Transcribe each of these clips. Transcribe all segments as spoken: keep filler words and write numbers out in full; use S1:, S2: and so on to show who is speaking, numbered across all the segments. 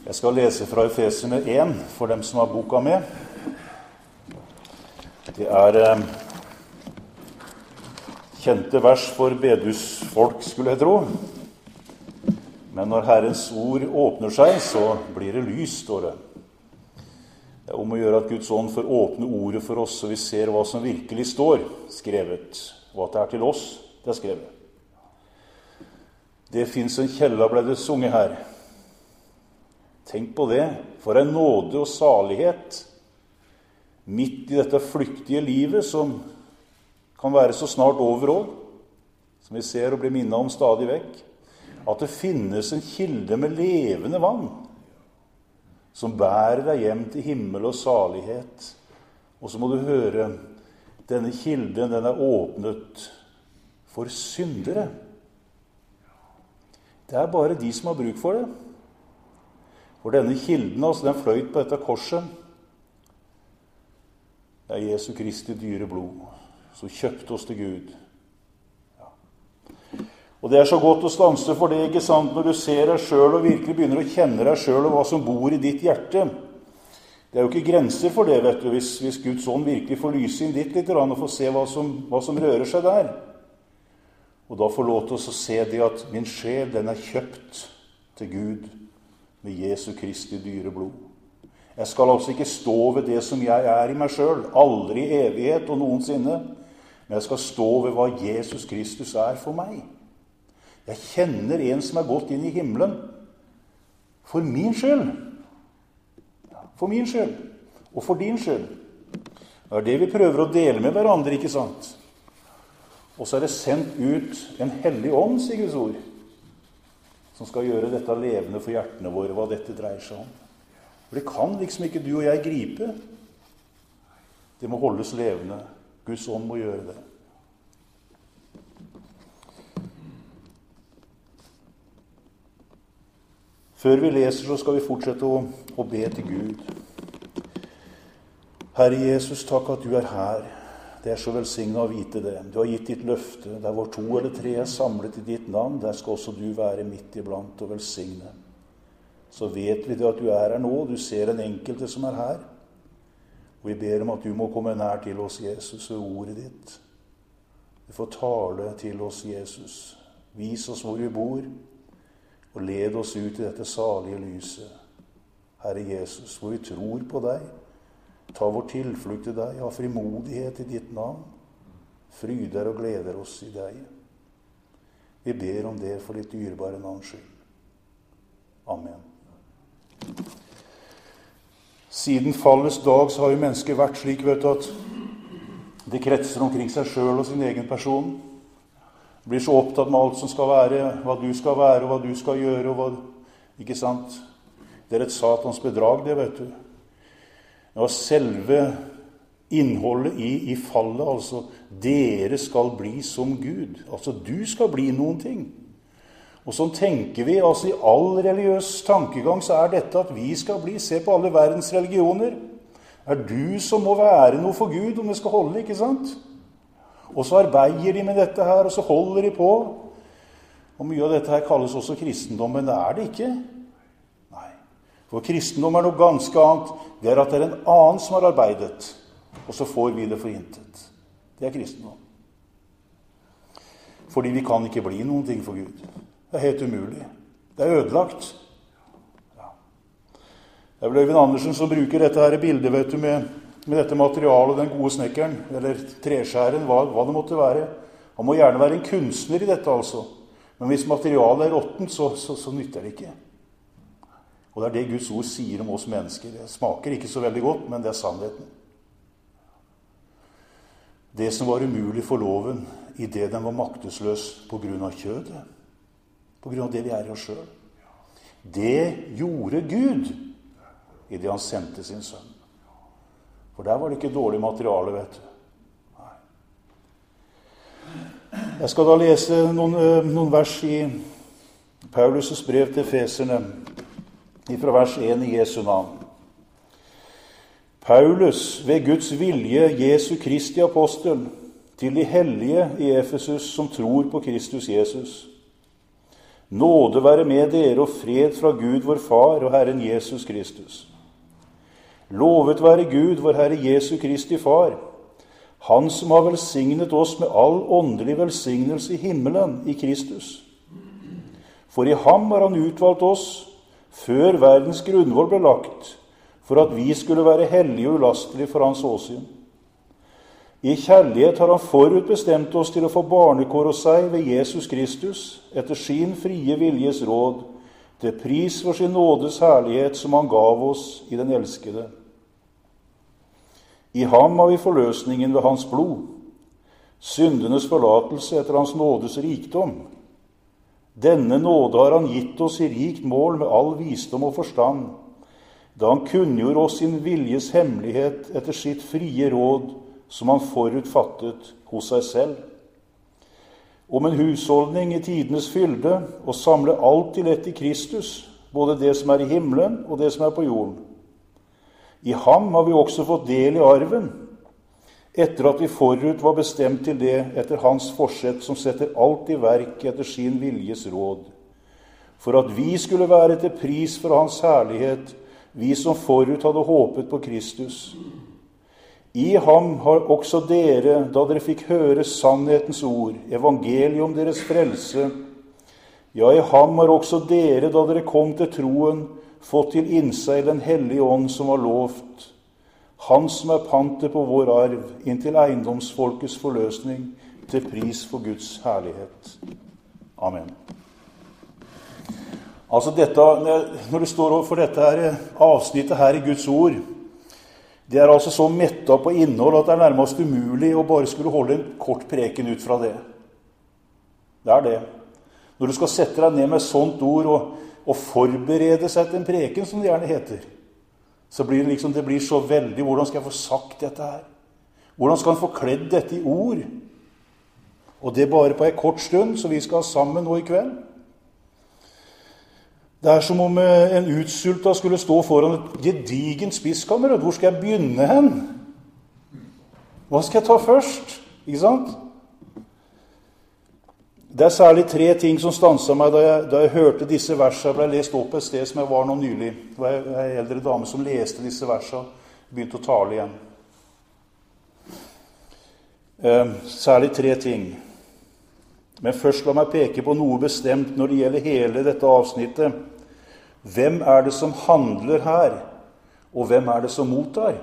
S1: Jeg skal lese fra Efeserne én, for dem som har boka med. Det er eh, kjente vers for bedehusfolk, skulle jeg tro. Men når Herrens ord åpner seg, så blir det lys, står det. Det er om å gjøre at Guds ånd får åpne ordet for oss, så vi ser hva som virkelig står skrevet, og at det er til oss det er skrevet. Det finnes en kjella, ble det sunget her. Tenk på det, for en nåde og salighet midt i dette flyktige livet som kan være så snart over også, som vi ser og blir minnet om stadig vekk, at det finnes en kilde med levende vann som bærer deg hjem til himmel og salighet. Og så må du høre, denne kilden, den er åpnet for syndere. Det er bare de som har bruk for det. For denne kilden, altså, den fløyt på dette korset. Det er Jesu Kristi dyre blod, som kjøpte oss til Gud. Ja. Og det er så godt å stanse for det, ikke sant, når du ser deg selv og virkelig begynner å kjenne deg selv og hva som bor i ditt hjerte. Det er jo ikke grenser for det, vet du, hvis, hvis Guds ånd virkelig får lyse inn ditt litt og få se hva som, hva som rører seg der. Og da får lov til å se det at min sjel, den er kjøpt til Gud med Jesu Kristi dyre blod. Jeg skal altså ikke stå ved det som jeg er i meg selv, aldri i evighet og noensinne, men jeg skal stå ved hva Jesus Kristus er for meg. Jeg kjenner en som er gått inn i himmelen for min skyld. For min skyld, og for din skyld. Det er det vi prøver å dele med hverandre, ikke sant? Og så er det sendt ut en hellig ånd, sier Guds ord, som skal gjøre dette levende for hjertene våre, hva dette dreier seg om. For det kan liksom ikke du og jeg gripe. Det må holdes levende. Guds ånd må gjøre det. Før vi leser, så skal vi fortsette å, å be til Gud. Herre Jesus, takk at du er her. Det er så velsignet å vite det. Du har gitt ditt løfte. Der hvor to eller tre er samlet i ditt navn, der skal også du være midt iblant og velsigne. Så vet vi det at du er her nå. Du ser den enkelte som er her. Og vi ber om at du må komme nær til oss, Jesus, ved ordet ditt. Du får tale til oss, Jesus. Vis oss hvor vi bor, og led oss ut i dette salige lyset. Herre Jesus, hvor vi tror på deg, ta vår tilflukt til deg, ha frimodighet i ditt navn, fryder og gleder oss i deg. Vi ber om det for ditt dyrebare navns skyld. Amen. Siden fallets dag så har jo mennesker vært slik, vet du, at det kretser omkring seg selv og sin egen person. Blir så opptatt med alt som skal være, hva du skal være, og hva du skal gjøre, og hva, ikke sant? Det er et satans bedrag, det, vet du. Ja, selve innholdet i, i fallet, altså, dere skal bli som Gud. Altså, du skal bli noen ting. Og sånn tenker vi, altså i all religiøs tankegang, så er dette at vi skal bli, se på alle verdens religioner. Er du som må være noe for Gud, om det skal holde, ikke sant? Og så arbeider de med dette her, og så holder de på. Og mye av dette her kalles også kristendom, men det er det ikke. Nei. For kristendom er noe ganske annet. Det er at det er en annen som har arbeidet, og så får vi det for intet. Det er kristendom. Fordi vi kan ikke bli noen ting for Gud. Det er helt umulig. Det er ødelagt. Ja. Det er vel Øyvind Andersen som bruker dette her bildet, vet du, med, med dette materialet, den gode snekkeren, eller treskjæren, hva, hva det måtte være. Han må gjerne være en kunstner i dette, altså. Men hvis materialet er råttent, så, så, så nytter det ikke. Og det er det Guds ord sier om oss mennesker. Det smaker ikke så veldig godt, men det er sannheten. Det som var umulig for loven, i det den var maktesløs på grunn av kjødet, på grunn av det vi er i oss selv, det gjorde Gud i det han sendte sin sønn. For der var det ikke dårlig materiale, vet du. Nei. Jeg skal da lese noen, noen vers i Paulus' brev til Efeserne, fra vers én i Jesu navn. Paulus, ved Guds vilje, Jesu Kristi apostel, til de hellige i Efesus som tror på Kristus Jesus. Nåde være med dere og fred fra Gud vår Far og Herren Jesus Kristus. Lovet være Gud, vår Herre Jesu Kristi Far, Han som har velsignet oss med all åndelig velsignelse i himmelen i Kristus. For i ham har han utvalgt oss, før verdens grunnvoll ble lagt, for at vi skulle være hellige og ulastelige for hans åsyn. I kjærlighet har han forutbestemt oss til å få barnekår hos seg ved Jesus Kristus, etter sin frie viljes råd, til pris for sin nådes herlighet som han gav oss i den elskede. I ham har vi forløsningen ved hans blod, syndenes forlatelse etter hans nådes rikdom. Denne nåde har han gitt oss i rikt mål med all visdom og forstand, da han kunngjorde oss sin viljes hemmelighet etter sitt frie råd, som han forutfattet hos seg selv. Om en husholdning i tidenes fylde, og samle alt til ett i Kristus, både det som er i himmelen og det som er på jorden. I ham har vi også fått del i arven, etter at vi forut var bestemt til det etter hans forsett, som setter alt i verk etter sin viljes råd, for at vi skulle være til pris for hans herlighet, vi som forut hadde håpet på Kristus. I ham har også dere, da dere fikk høre sannhetens ord, evangeliet om deres frelse, ja, i ham har også dere, da dere kom til troen, fått til innseg den hellige ånd som var lovt, han som er pantet på vår arv, inntil eiendomsfolkets forløsning, til pris for Guds herlighet. Amen. Altså dette, når det står for dette her, avsnittet her i Guds ord, det er altså så mettet på innhold at det er nærmest umulig å bare skulle holde en kort preken ut fra det. Det er det. Når du skal sette deg ned med sånt ord og, og forberede seg til en preken, som det gjerne heter, så blir det liksom, det blir så veldig, hvordan skal jeg få sagt dette her? Hvordan skal han få kledd dette i ord? Og det bare på en kort stund, så vi skal ha sammen nå i kveld. Det er som om en utsulta skulle stå foran et gedigent spiskammer. Hvor skal jeg begynne hen? Hva skal jeg ta først? Ikke sant? Det er særlig tre ting som stanset meg da jeg, da jeg hørte disse versene. Ble lest opp et sted som jeg var nå nylig. Det var en eldre dame som leste disse versene, begynte å tale igjen. Eh, særlig tre ting. Men først la meg peke på noe bestemt når det gjelder hele dette avsnittet. Hvem er det som handler her, og hvem er det som mottar?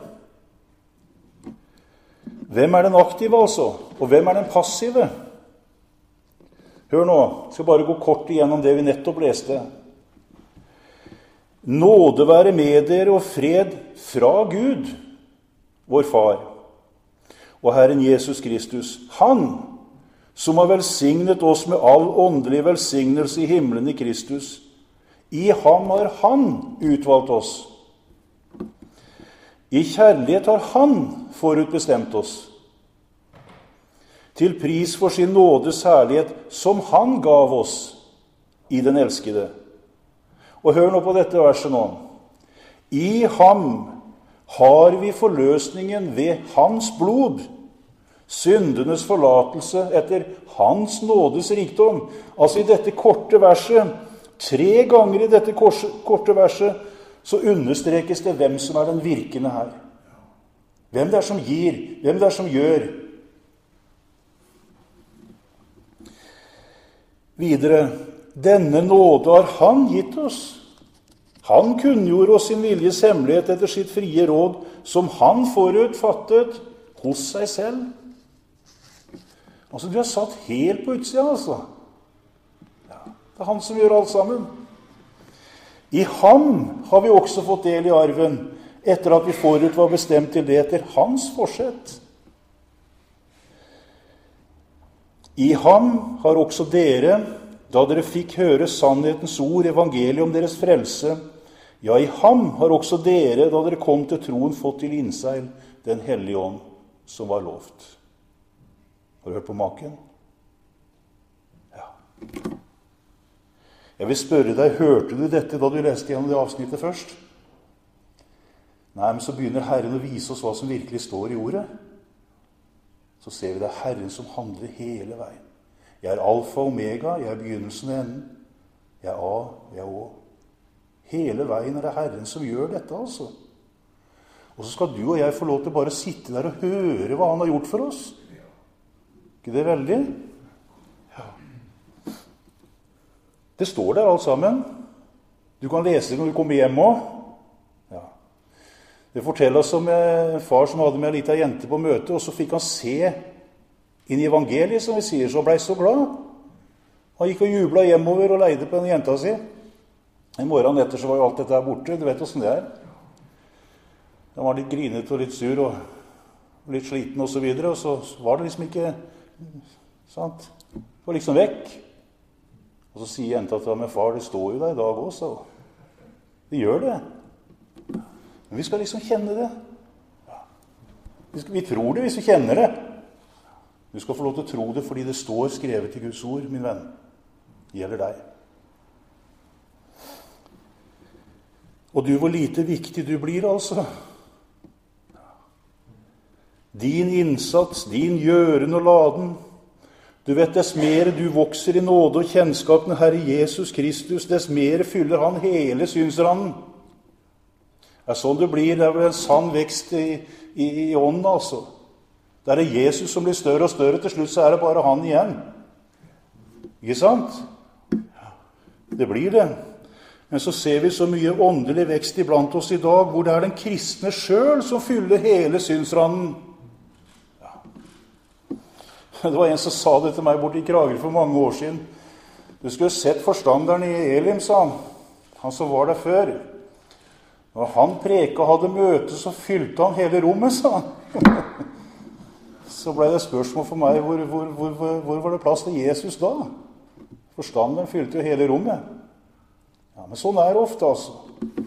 S1: Hvem er den aktive altså, og hvem er den passive? Hør nå, jeg skal bare gå kort igjennom det vi nettopp leste. Nåde være med dere og fred fra Gud, vår Far, og Herren Jesus Kristus. Han som har velsignet oss med all åndelig velsignelse i himmelen i Kristus. I ham har han utvalgt oss. I kjærlighet har han forutbestemt oss. Til pris for sin nådes herlighet, som han gav oss i den elskede. Og hør nå på dette verset nå. I ham har vi forløsningen ved hans blod, syndenes forlatelse etter hans nådes rikdom. Altså i dette korte verset, tre ganger i dette korte verset, så understrekes det hvem som er den virkende her. Hvem det er som gir, hvem det er som gjør. Videre, denne nåde har han gitt oss. Han kunngjorde oss sin viljes hemmelighet etter sitt frie råd, som han forutfattet hos seg selv. Altså, du har satt helt på utsida, altså. Ja, det er han som gjør alt sammen. I ham har vi også fått del i arven, etter at vi forut var bestemt til det etter hans forsett. I ham har også dere, da dere fikk høre sannhetens ord, evangeliet om deres frelse, ja, i ham har også dere, da dere kom til troen, fått til innseil den hellige ånd som var lovt. Har du hørt på maken? Ja. Jeg vil spørre deg, hørte du dette da du leste gjennom det avsnittet først? Nei, men så begynner Herren å vise oss hva som virkelig står i ordet. Så ser vi det er Herren som handler hele veien. Jeg er alfa og omega, jeg er begynnelsen og enden. Jeg er A, jeg er Å. Hele veien er det Herren som gjør dette, altså. Og så skal du og jeg få lov til bare å sitte der og høre hva han har gjort for oss. Ikke det veldig? Ja. Det står der alt sammen. Du kan lese det når du kommer hjem også. Ja. Det forteller oss om en far som hadde med en liten jente på møte, og så fikk han se inn i evangeliet, som vi sier, så ble jeg så glad. Han gikk og jublet hjemover og leide på den jenta si. En morgen etter så var jo alt dette her borte. Du vet hvordan det er. Han var litt grinet og litt sur og litt sliten og så videre, og så var det liksom ikke, sant? Det var liksom vekk. Og så sier jenta til ham, men far, det står jo der i dag også. Det gjør det. Men vi skal liksom kjenne det. Vi, skal, vi tror det hvis vi kjenner det. Du skal få lov til å tro det fordi det står skrevet i Guds ord, min venn. Det gjelder deg. Og du, hvor lite viktig du blir, altså. Din innsats, din gjøren og laden. Du vet, dess mer du vokser i nåde og kjennskap med Herre Jesus Kristus, dess mer fyller han hele synsranden. Det er sånn det blir. Det er vel en sann vekst i, i, i ånden, altså. Det er det Jesus som blir større og større. Til slutt så er det bare han igjen. Ikke sant? Det blir det. Men så ser vi så mye åndelig vekst iblant oss i dag, hvor det er den kristne selv som fyller hele synsranden. Ja. Det var en som sa det til meg borte i Kragerø for mange år siden. Du skulle sett forstanderen i Elim, sa han. Han som var der før. Når han preka og hadde møte, så fylte han hele rommet, sa han. Så ble det spørsmål for meg, hvor, hvor, hvor, hvor var det plass til Jesus da? Forstanderen fylte jo hele rommet. Ja, men sånn er det ofte, altså.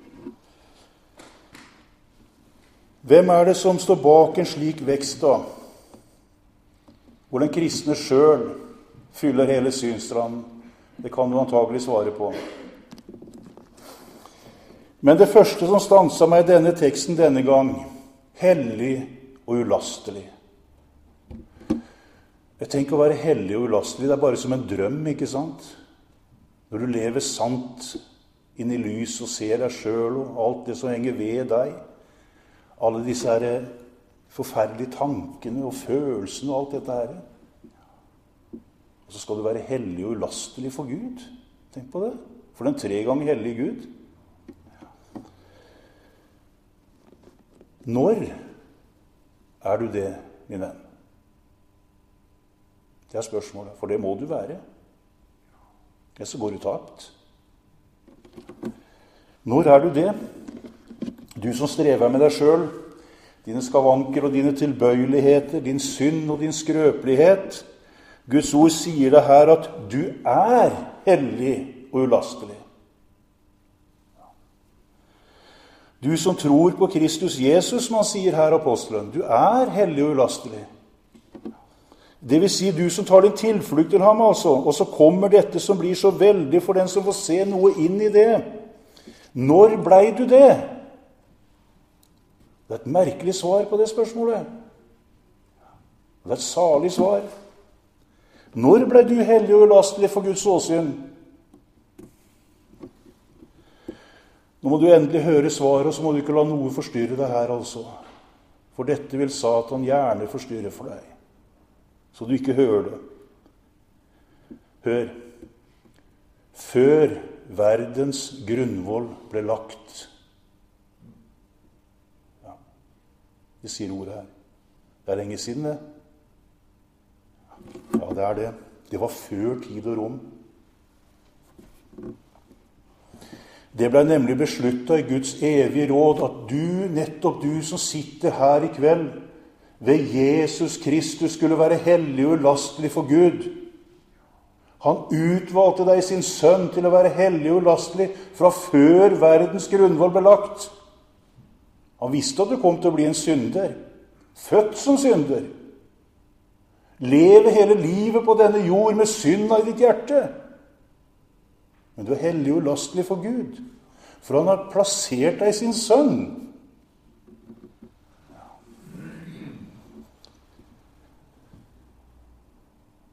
S1: Hvem er det som står bak en slik vekst, da? Hvor den kristne selv fyller hele synsstranden? Det kan du antagelig svare på. Men det første som stanset meg i denne teksten denne gang, hellig og ulastelig. Jeg tenker å være hellig og ulastelig, det er bare som en drøm, ikke sant? Når du lever sant inn i lys og ser deg selv og alt det som henger ved deg, alle disse her forferdelige tankene og følelsene og alt dette her. Og så skal du være hellig og ulastelig for Gud. Tenk på det. For den tre ganger hellige Gud. Når er du det, min venn? Det er spørsmålet, for det må du være. Ellers så går du tapt. Når er du det? Du som strever med deg selv, dine skavanker og dine tilbøyeligheter, din synd og din skrøpelighet. Guds ord sier det her at du er hellig og ulastelig. Du som tror på Kristus Jesus, man sier her apostelen, du er hellig og ulastelig. Det vil si, du som tar din tilflukt til ham, altså, og så kommer dette som blir så veldig for den som får se noe inn i det. Når blei du det? Det er et merkelig svar på det spørsmålet. Det er et salig svar. Når blei du hellig og ulastelig for Guds åsyn? Nå må du endelig høre svaret, og så må du ikke la noe forstyrre deg her, altså. For dette vil Satan gjerne forstyrre for deg, så du ikke hører det. Hør. Før verdens grunnvoll ble lagt. Ja, det sier ordet her. Det er lenge siden, det. Ja, det er det. Det var før tid og rom. Det ble nemlig besluttet i Guds evige råd at du, nettopp du som sitter her i kveld, ved Jesus Kristus skulle være hellig og ulastelig for Gud. Han utvalgte deg sin sønn til å være hellig og ulastelig fra før verdens grunnvoll ble lagt. Han visste at du kom til å bli en synder, født som synder. Leve hele livet på denne jord med synda i ditt hjerte. Men du er hellig og ulastelig for Gud, for han har plassert deg i sin sønn.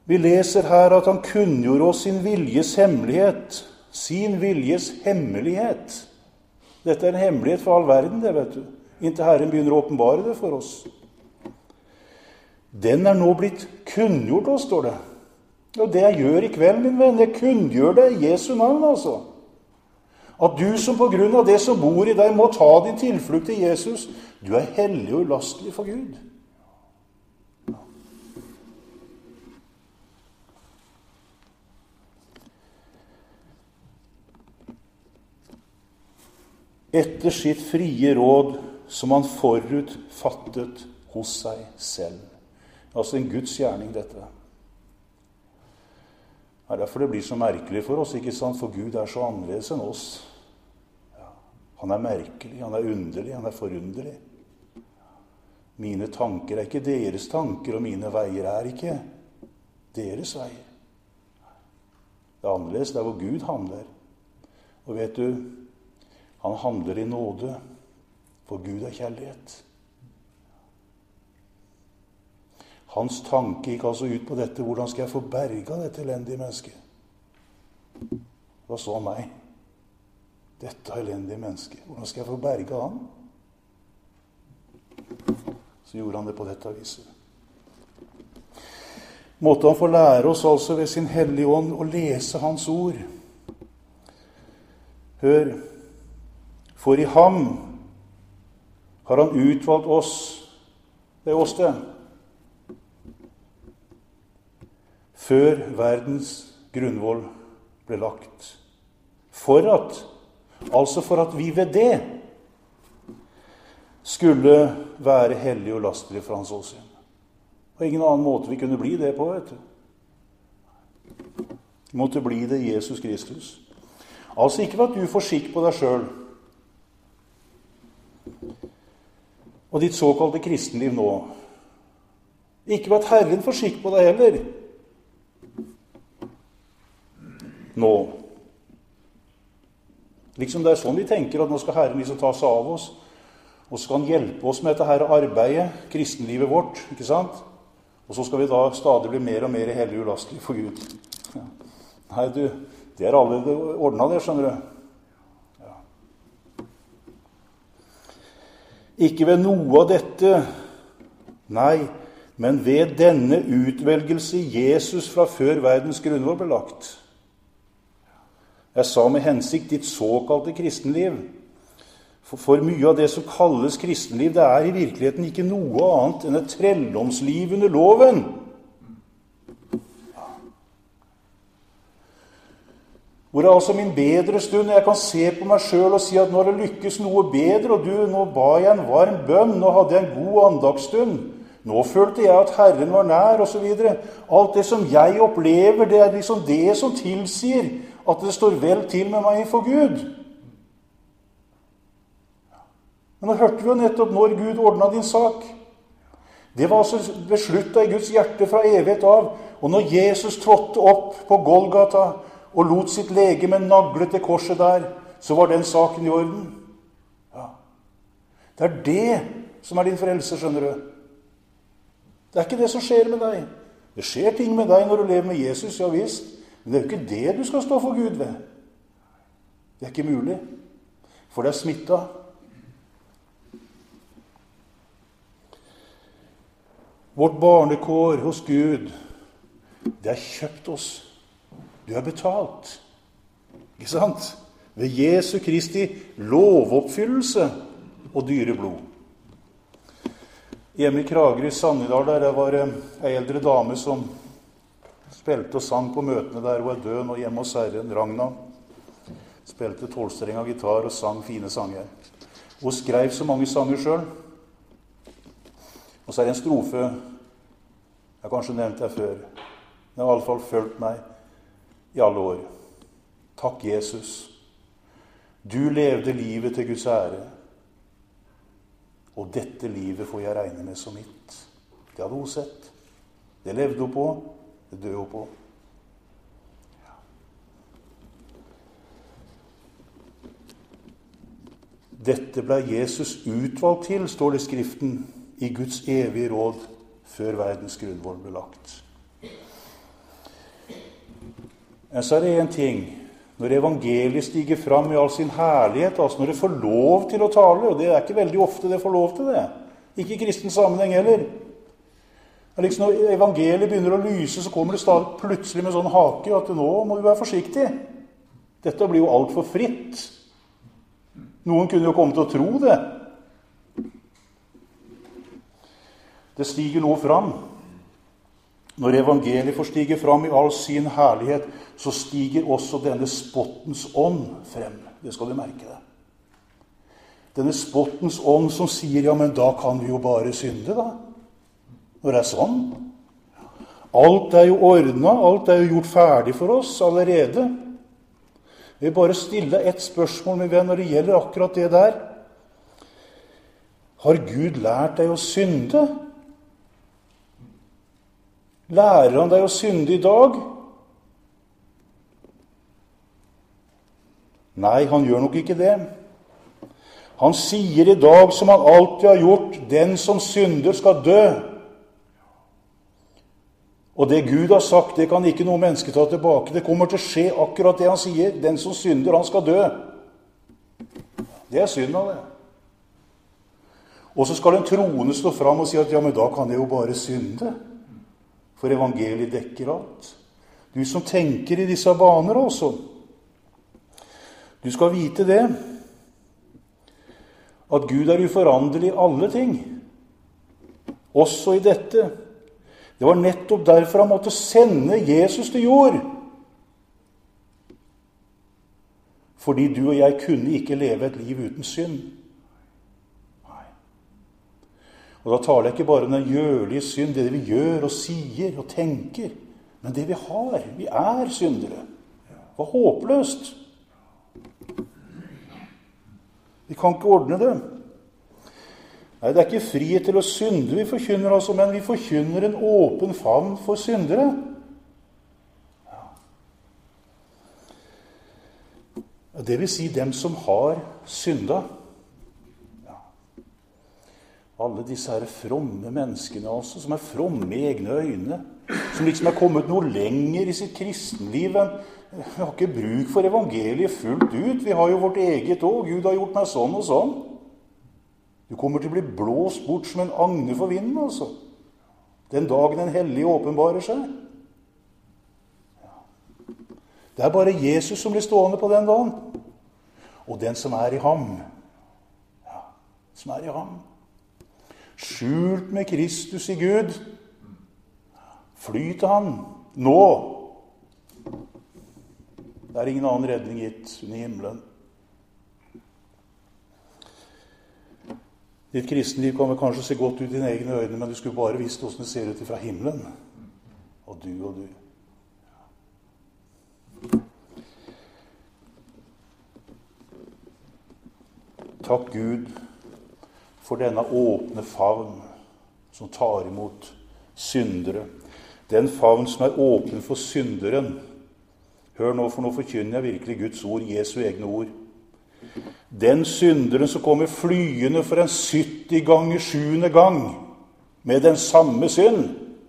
S1: Vi leser her at han kunngjorde oss sin viljes hemmelighet, sin viljes hemmelighet. Dette er en hemmelighet for all verden, det vet du. Inntil Herren begynner å åpenbare det for oss. Den er nå blitt kunngjort oss, står det. Og det jeg gjør i kveld, min venn, jeg kunngjør det i Jesu navn, altså. At du som på grunn av det som bor i deg må ta din tilflukt til Jesus, du er hellig og ulastelig for Gud. Etter sitt frie råd som han forut fattet hos seg selv. Altså en Guds gjerning, dette. Det er derfor det blir så merkelig for oss, ikke sant? For Gud er så annerledes enn oss. Ja. Han er merkelig, han er underlig, han er forunderlig. Mine tanker er ikke deres tanker, og mine veier er ikke deres veier. Det er annerledes der hvor Gud handler. Og vet du, han handler i nåde, for Gud er kjærlighet. Hans tanke gikk altså ut på dette: hvordan skal jeg få berga dette elendige mennesket? Hva så meg? Dette elendige mennesket. Hvordan skal jeg få berga han? Så gjorde han det på dette viset. Måtte han få lære oss altså ved sin hellige ånd å lese hans ord. Hør, for i ham har han utvalgt oss. Det er oss det. Før verdens grunnvoll ble lagt. For at, altså for at vi ved det skulle være hellige og lastlige for hans åsyn. Og ingen annen måte vi kunne bli det på, vet du. Vi måtte bli det i Jesus Kristus. Altså ikke for at du får skikk på deg selv og ditt såkalte kristenliv nå. Ikke for at Herren får skikk på deg heller. Nå. Liksom det er sånn vi tenker at nå skal Herren liksom ta seg av oss, og så skal han hjelpe oss med dette her arbeidet, kristenlivet vårt, ikke sant? Og så skal vi da stadig bli mer og mer hellig og ulastelig for Gud. Ja. Nei, du, det er allerede ordnet det, skjønner du. Ja. Ikke ved noe av dette, nei, men ved denne utvelgelse Jesus fra før verdens grunnvoll ble lagt. Jeg sa med hensikt ditt såkalte kristenliv. For, for mye av det som kalles kristenliv, det er i virkeligheten ikke noe annet enn et trelldomsliv under loven. Hvor er altså min bedre stund? Jeg kan se på meg selv og si at nå har det lykkes noe bedre, og du, nå ba jeg en varm bønn, nå hadde jeg en god andagsstund. Nå følte jeg at Herren var nær, og så videre. Alt det som jeg opplever, det er liksom det som tilsier at det står vel til med meg for Gud. Men nå hørte vi jo nettopp når Gud ordnet din sak. Det var altså besluttet i Guds hjerte fra evighet av. Og når Jesus trådte opp på Golgata og lot sitt legeme nagle til korset der, så var den saken i orden. Ja. Det er det som er din frelse, skjønner du. Det er ikke det som skjer med deg. Det skjer ting med deg når du lever med Jesus, ja visst. Men det er jo ikke det du skal stå for Gud ved. Det er ikke mulig. For det er smittet. Vårt barnekår hos Gud, det er kjøpt oss. Du er betalt. Ikke sant? Ved Jesu Kristi lovoppfyllelse og dyre blod. Hjemme i Kragerø i Sannidal, der var en eldre dame som spilte og sang på møtene der. Hun er død nå hjemme hos Herren, Ragna. Spilte tolvstreng av gitar og sang fine sanger. Hun skrev så mange sanger selv. Og så er det en strofe, jeg har kanskje nevnt det før. Den har i alle fall følt meg i alle år. Takk, Jesus. Du levde livet til Guds ære. Og dette livet får jeg regne med som mitt. Det hadde hun sett. Det levde hun på. Det døde hun på. Ja. Dette ble Jesus utvalgt til, står det i Skriften, i Guds evige råd før verdens grunnvoll ble lagt. Men så er det en ting. Når evangeliet stiger fram i all sin herlighet, altså når det får lov til å tale, og det er ikke veldig ofte det får lov til det, ikke i kristen sammenheng heller. Det er liksom når evangeliet begynner å lyse, så kommer det stadig plutselig med sånn hake, at nå må du være forsiktig. Dette blir jo alt for fritt. Noen kunne jo komme til å tro det. Det stiger noe fram. Når evangeliet får stige fram i all sin herlighet, så stiger også denne spottens ånd frem. Det skal du merke deg. Denne spottens ånd som sier, ja, men da kan vi jo bare synde, da. Når det er sånn. Alt er jo ordnet, alt er jo gjort ferdig for oss allerede. Jeg vil bare stille deg et spørsmål, min venn, når det gjelder akkurat det der. Har Gud lært deg å synde? Lærer han deg å synde i dag? Nei, han gjør nok ikke det. Han sier i dag, som han alltid har gjort, den som synder skal dø. Og det Gud har sagt, det kan ikke noe menneske ta tilbake. Det kommer til å skje akkurat det han sier. Den som synder, han skal dø. Det er synd av det. Og så skal den troende stå fram og si at ja, men da kan jeg jo bare synde. For evangeliet dekker alt. Du som tenker i disse baner også. Du skal vite det. At Gud er uforanderlig i alle ting. Også i dette. Det var nettopp derfor han måtte sende Jesus til jord. Fordi du og jeg kunne ikke leve et liv uten synd. Nei. Og da taler jeg ikke bare om den gjørlige synd, det vi gjør og sier og tenker, men det vi har. Vi er syndere. Det var håpløst. Vi kan ikke ordne det. Nei, det er ikke frihet til å synde vi forkynner, altså, men vi forkynner en åpen favn for syndere. Ja. Det vil si dem som har synda. Ja. Alle disse her fromme menneskene, altså, som er fromme i egne øyne, som liksom er kommet noe lenger i sitt kristenliv enn vi har ikke bruk for evangeliet fullt ut. Vi har jo vårt eget også. Gud har gjort meg sånn og sånn. Du kommer til å bli blåst bort som en agne for vinden, altså. Den dagen den hellige åpenbarer seg. Ja. Det er bare Jesus som blir stående på den dagen. Og den som er i ham. Ja, som er i ham. Skjult med Kristus i Gud. Fly til han. Nå. Det er ingen annen redning gitt under himmelen. Ditt kristenliv kan vel kanskje se godt ut i dine egne øyne, men du skulle bare visst hvordan det ser ut fra himmelen. Og du og du. Takk Gud for denne åpne favn som tar imot syndere. Den favn som er åpen for synderen. Hør nå, for nå forkynner jeg virkelig Guds ord, Jesu egne ord. Den synderen som kommer flyende for en sytti ganger sjuende gang med den samme synd.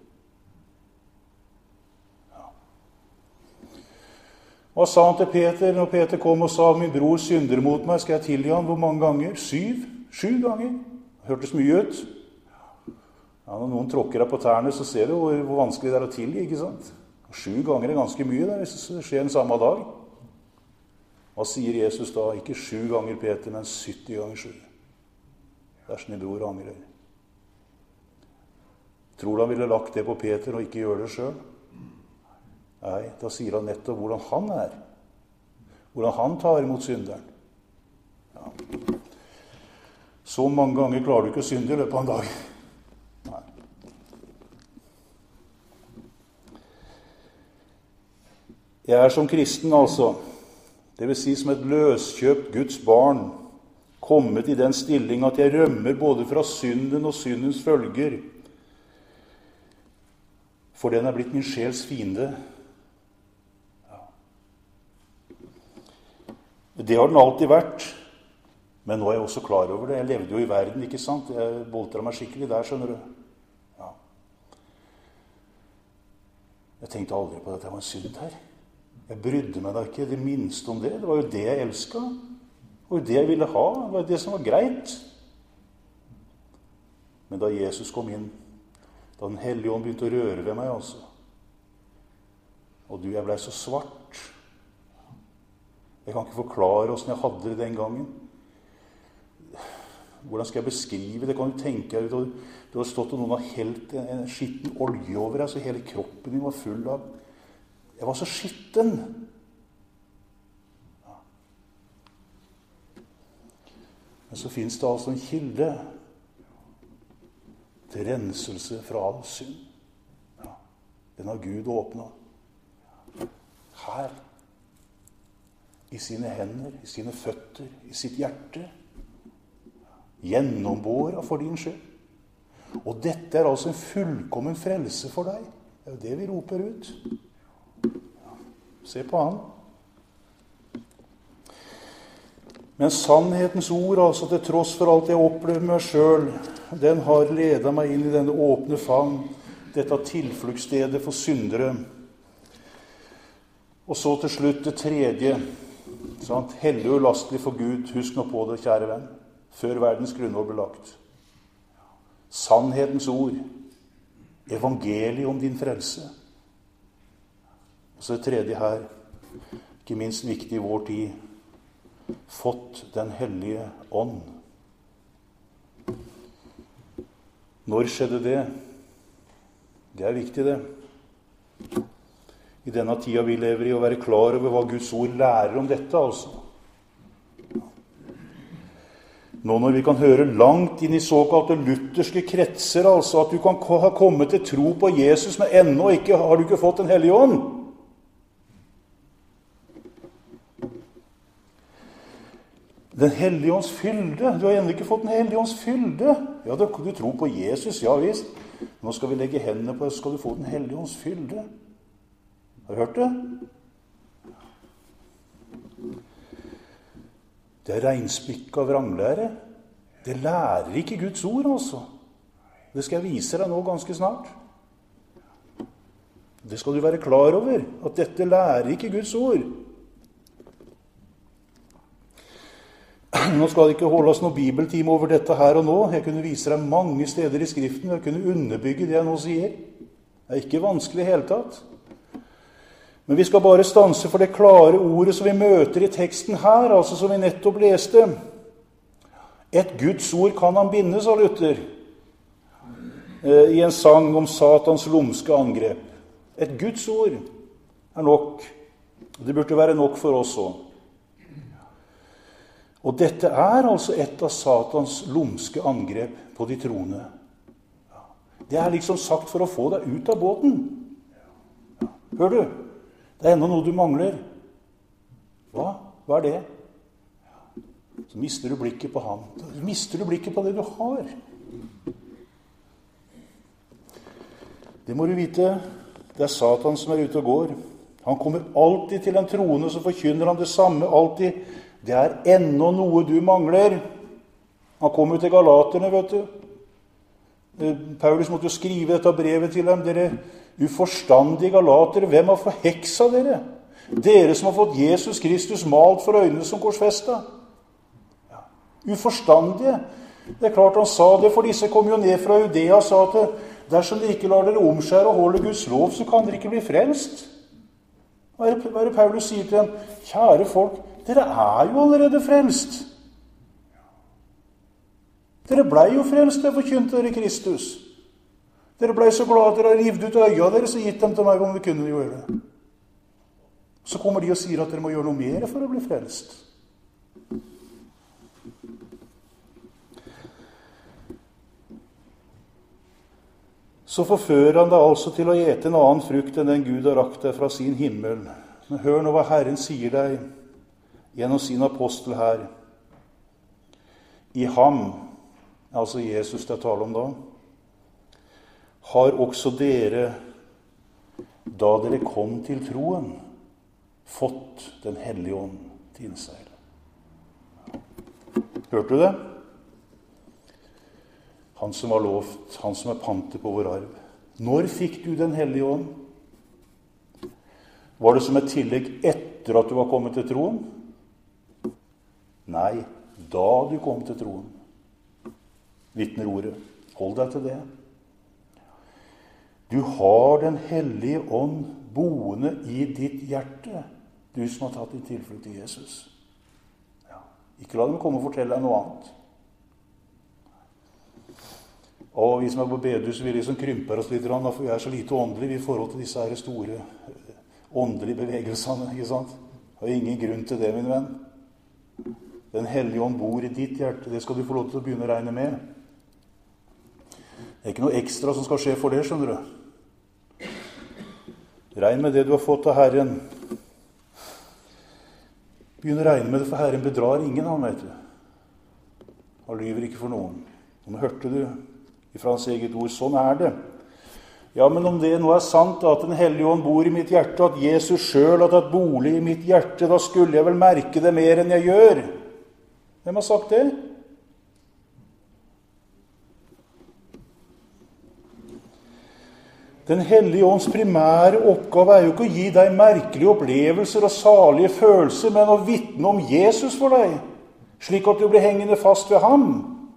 S1: Ja. Hva sa han til Peter når Peter kom og sa min bror synder mot meg? Skal jeg tilgi han hvor mange ganger? Syv? Sju ganger? Hørtes mye ut. Ja, når noen tråkker deg på tærne, så ser du hvor, hvor vanskelig det er å tilgi, ikke sant? Sju ganger er ganske mye der, hvis det skjer en samme dag. Hva sier Jesus da? Ikke sju ganger Peter, men sytti ganger sju. Dersom din bror angrer. Tror du han ville lagt det på Peter og ikke gjøre det selv? Nei, da sier han nettopp hvordan han er. Hvordan han tar imot synderen. Ja. Så mange ganger klarer du ikke å synde i løpet av en dag. Nei. Jeg er som kristen, altså. Det vil si som et løskjøpt Guds barn, kommet i den stilling at jeg rømmer både fra synden og syndens følger. For den er blitt min sjels fiende. Ja. Det har den alltid vært. Men nå er jeg også klar over det. Jeg levde jo i verden, ikke sant? Jeg boltret meg skikkelig der, skjønner du. Ja. Jeg tenkte aldri på at jeg var en synd her. Jeg brydde meg da ikke det minste om det. Det var jo det jeg elsket. Det var jo det jeg ville ha. Det var jo det som var greit. Men da Jesus kom inn, da Den hellige ånd begynte å røre ved meg, altså, og du, jeg ble så svart. Jeg kan ikke forklare hvordan jeg hadde det den gangen. Hvordan skal jeg beskrive det? Kan du tenke deg ut? Du har stått og noen har helt en, en skitten olje over deg, så hele kroppen din var full av. Jeg var så skitten. Ja. Men så finnes det altså en kilde til renselse fra all synd. Ja. Den har Gud åpnet. Her. I sine hender, i sine føtter, i sitt hjerte. Gjennombåret for din skyld. Og dette er altså en fullkommen frelse for deg. Det er jo det vi roper ut. Ja. Se på han. Men sannhetens ord, altså til tross for alt jeg opplever meg selv, den har ledet meg inn i denne åpne fang, dette tilfluktsstedet for syndere. Og så til slutt det tredje, sant? Hellig og ulastelig for Gud, husk nå på det, kjære venn, før verdens grunnår ble lagt. Sannhetens ord, evangeliet om din frelse. Og så det tredje her, ikke minst viktig i vår tid, fått den hellige ånd. Når skjedde det? Det er viktig det. I denne tida vi lever i, å være klar over hva Guds ord lærer om dette, altså. Nå når vi kan høre langt inn i såkalte lutherske kretser, altså at du kan ha kommet til tro på Jesus, men ennå ikke har du ikke fått den hellige ånd. Den hellige ånds fylde. Du har ennå ikke fått den hellige ånds fylde. Ja, du, du tror på Jesus, ja visst. Nå skal vi legge hendene på deg, så skal du få den hellige ånds fylde. Har du hørt det? Det er reinspikka vranglære. Det lærer ikke Guds ord, altså. Det skal jeg vise deg nå ganske snart. Det skal du være klar over, at dette lærer ikke Guds ord. Nå skal det ikke holdes noe bibeltime over dette her og nå. Jeg kunne vise deg mange steder i Skriften. Jeg kunne underbygge det jeg nå sier. Det er ikke vanskelig i hele tatt. Men vi skal bare stanse for det klare ordet som vi møter i teksten her, altså som vi nettopp leste. Et Guds ord kan han binde, sa Luther, i en sang om Satans lumske angrep. Et Guds ord er nok. Det burde være nok for oss også. Og dette er altså et av Satans lumske angrep på de troende. Det er liksom sagt for å få deg ut av båten. Hør du? Det er enda noe du mangler. Hva? Hva er det? Så mister du blikket på ham. Så mister du blikket på det du har. Det må du vite. Det er Satan som er ute og går. Han kommer alltid til en troende, så forkynner han det samme alltid. Det er ennå noe du mangler. Han kom jo til Galaterne, vet du. Paulus måtte jo skrive dette brevet til dem. Dere uforstandige galatere, hvem har forheksa dere? Dere som har fått Jesus Kristus malt for øynene som korsfesta. Ja. Uforstandige. Det er klart han sa det, for disse kom jo ned fra Judea og sa at dersom dere ikke lar dere omskjære og holde Guds lov, så kan dere ikke bli frelst. Hva er det, hva er det Paulus sier til dem? Kjære folk, dere er jo allerede frelst. Dere ble jo frelst, jeg forkynte dere Kristus. Dere ble så glad at dere har rivd ut øya deres og gitt dem til meg om vi kunne gjøre det. Så kommer de og sier at dere må gjøre noe mer for å bli frelst. Så forfører han deg altså til å ete en annen frukt enn den Gud har rakt deg fra sin himmel. Men hør nå hva Herren sier deg gjennom sin apostel her. I ham, altså Jesus det taler om da, har også dere, da dere kom til troen, fått den hellige ånd til innseilet. Hørte du det? Han som var lovt, han som er pantet på vår arv. Når fikk du den hellige ånd? Var det som et tillegg etter at du var kommet til troen? Nei, da du kom til troen. Vitner ordet. Hold deg til det. Du har Den hellige ånd boende i ditt hjerte, du som har tatt din tilflukt til Jesus. Ja. Ikke la dem komme og fortelle deg noe annet. Og vi som er på bedehus, vi liksom krymper oss litt, for vi er så lite åndelige i forhold til disse her store åndelige bevegelsene, ikke sant? Det er ingen grunn til det, min venn. Den hellige ånd bor i ditt hjerte, det skal du få lov til å begynne å regne med. Det er ikke noe ekstra som skal skje for det, skjønner du. Regn med det du har fått av Herren. Begynn å regne med det, for Herren bedrar ingen, han vet du. Han lyver ikke for noen. Og nå hørte du fra hans eget ord, sånn er det. Ja, men om det nå er sant, at Den hellige ånd bor i mitt hjerte, at Jesus selv har tatt bolig i mitt hjerte, da skulle jeg vel merke det mer enn jeg gjør. Hvem har sagt det? Den hellige ånds primære oppgave er jo ikke å gi deg merkelige opplevelser og salige følelser, men å vitne om Jesus for deg, slik at du blir hengende fast ved ham.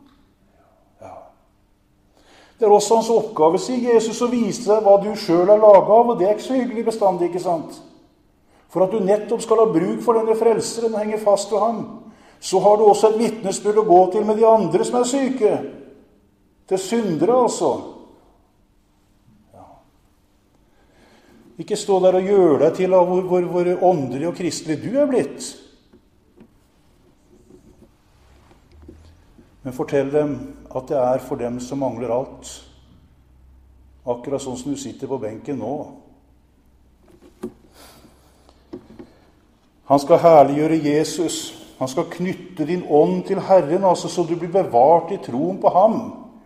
S1: Det er også hans oppgave, sier Jesus, å vise deg hva du selv er laget av, og det er ikke så hyggelig bestandig, ikke sant? For at du nettopp skal ha bruk for denne frelseren og henge fast ved ham, så har du også et vitnesbyrd å gå til med de andre som er syke. Til syndere, altså. Ja. Ikke stå der og gjøre deg til av hvor, hvor, hvor åndelig og kristelig du er blitt. Men fortell dem at det er for dem som mangler alt. Akkurat sånn som du sitter på benken nå. Han skal herliggjøre Jesus. Han skal knytte din ånd til Herren, altså så du blir bevart i troen på ham.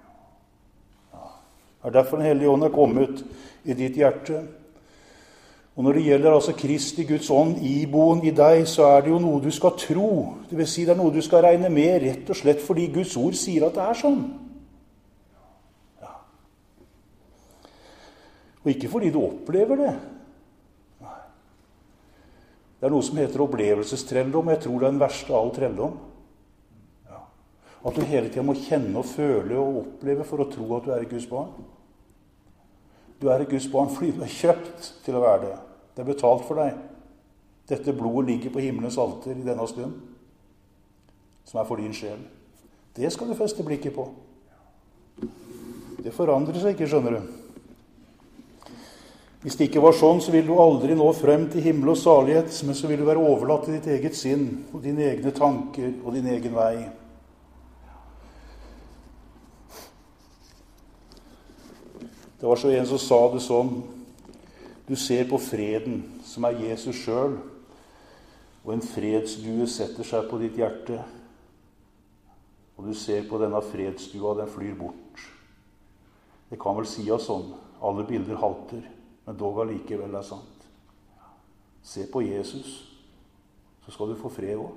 S1: Det er derfor Den hellige ånd er kommet i ditt hjerte. Og når det gjelder altså Kristi Guds ånd iboende i deg, så er det jo noe du skal tro. Det vil si det er noe du skal regne med, rett og slett fordi Guds ord sier at det er sånn. Ja. Og ikke fordi du opplever det. Nei. Det er noe som heter opplevelsestrelldom, og jeg tror det er den verste av trelldom. Ja. At du hele tiden må kjenne og føle og oppleve for å tro at du er et Guds barn. Du er et Guds barn fordi du er kjøpt til å være det. Det er betalt for deg. Dette blodet ligger på himmelens alter i denne stund, som er for din sjel. Det skal du feste blikket på. Det forandrer seg ikke, skjønner du. Hvis det ikke var sånn, så vil du aldri nå frem til himmel og salighet, men så vil du være overlatt til ditt eget sinn, og dine egne tanker og din egen vei. Det var så en som sa det sånn: du ser på freden som er Jesus selv, og en fredsdue setter seg på ditt hjerte, og du ser på denne fredsdua, den flyr bort. Det kan vel sies sånn, alle bilder halter, men dog allikevel er sant. Se på Jesus, så skal du få fred også.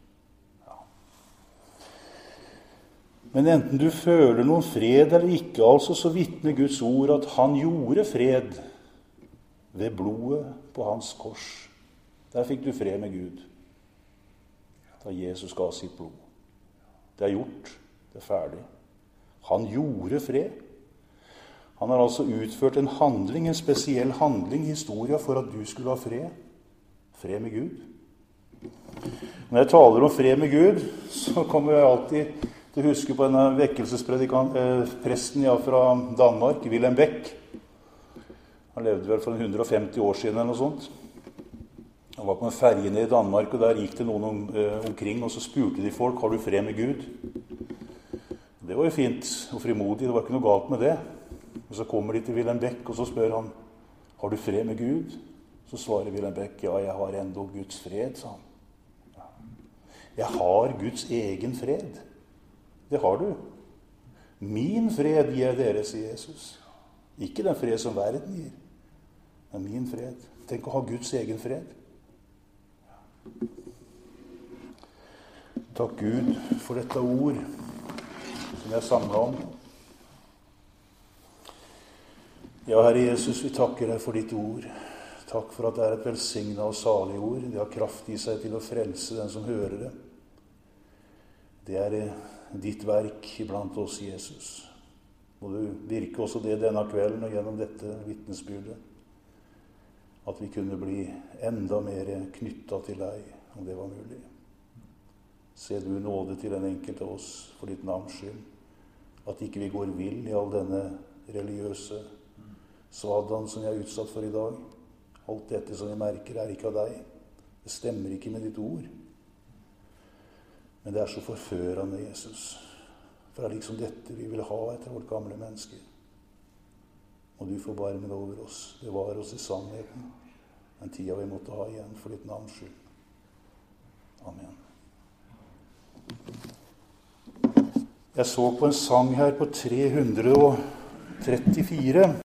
S1: Men enten du føler noen fred eller ikke, altså, så vitner Guds ord at han gjorde fred ved blodet på hans kors. Der fikk du fred med Gud, da Jesus ga sitt blod. Det er gjort, det er ferdig. Han gjorde fred. Han har altså utført en handling, en spesiell handling i historien for at du skulle ha fred. Fred med Gud. Når jeg taler om fred med Gud, så kommer jeg alltid til å huske på denne vekkelsespresten ja, fra Danmark, Wilhelm Beck. Han levde vel for hundre og femti år siden eller noe sånt. Han var på en ferje ned i Danmark, og der gikk det noen om, eh, omkring, og så spurte de folk: har du fred med Gud? Det var jo fint og frimodig, det var ikke noe galt med det. Og så kommer de til Wilhelm Beck, og så spør han: har du fred med Gud? Så svarer Wilhelm Beck: ja, jeg har enda Guds fred, sa han. Ja. Jeg har Guds egen fred. Det har du. Min fred gir jeg dere, sier Jesus. Ikke den fred som verden gir, men min fred. Tenk å ha Guds egen fred. Takk Gud for dette ord som jeg samlet om. Ja, Herre Jesus, vi takker deg for ditt ord. Takk for at det er et velsignet og salig ord. Det har kraft i seg til å frelse den som hører det. Det er ditt verk iblant oss, Jesus. Må du virke også det denne kvelden og gjennom dette vitnesbyrdet. At vi kunne bli enda mer knyttet til deg, om det var mulig. Se du nåde til den enkelte av oss for ditt navns skyld. At ikke vi går vill i all denne religiøse svadaen som jeg er utsatt for i dag. Alt dette som vi merker er ikke av deg. Det stemmer ikke med ditt ord. Men det er så forførende, Jesus. For det er liksom dette vi vil ha etter vårt gamle menneske. Og du forbarme deg over oss. Bevar oss i sannheten. Den tida vi måtte ha igjen for ditt navns skyld. Amen. Jeg så på en sang her på tre hundre og trettifire.